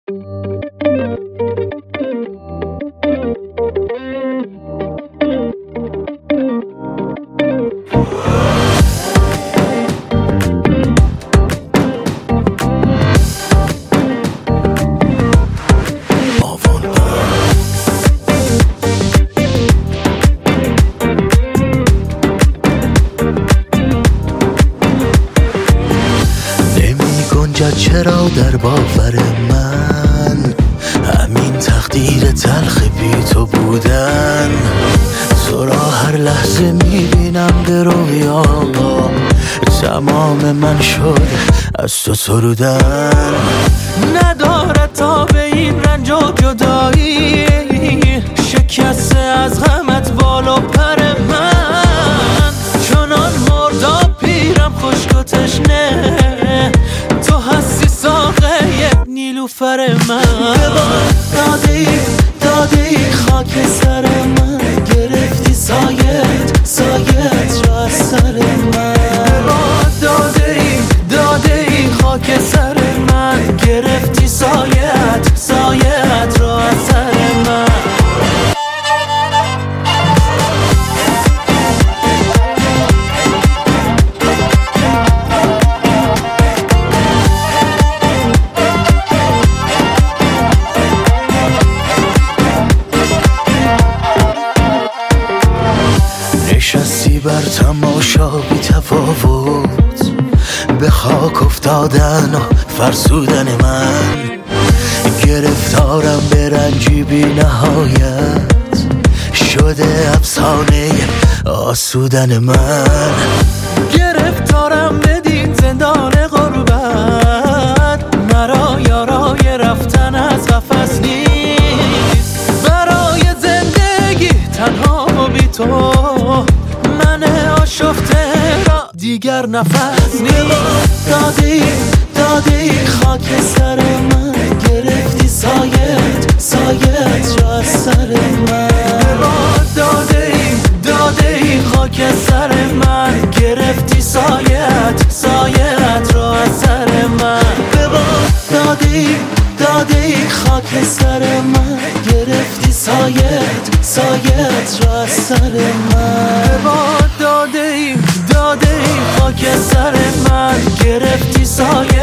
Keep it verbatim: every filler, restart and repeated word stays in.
چرا در باور من همین تقدیر تلخ بی تو بودن؟ تو را هر لحظه میبینم به رویا، تمام من شد از تو سرودن. نداره تا به این رنج و جدایی، شکسته از غمت بالا پر من. چنان مرداب پیرم خشک و تشنه، تو هستی ساقه نیلوفر من. داده ای داده ای خاک سر من، گرفتی سایت سایت را از سر من. داده ای داده ای خاک سر من، گرفتی سایت سایت را از سر من. نشستی بر تماشا بی تفاوت، به خاک افتادن و فرسودن من. گرفتارم به رنجی بی نهایت، شده افسانه آسودن من. گرفتارم بدین زندان غربت، مرا یارای رفتن از قفس نیست. برای زندگی تنها بی تو، من آشفته را دیگر نفس نیست. داده ای داده ای خاک سر من، گرفتی سایت سایت را از سر من. داده ای داده ای خاک سر من، گرفتی سایت سایت را از سر من. داده ای داده ای خاک سر من، گرفتی سایت سایت را از سر من. داده ای داده ای خاک سر من، گرفتی سایت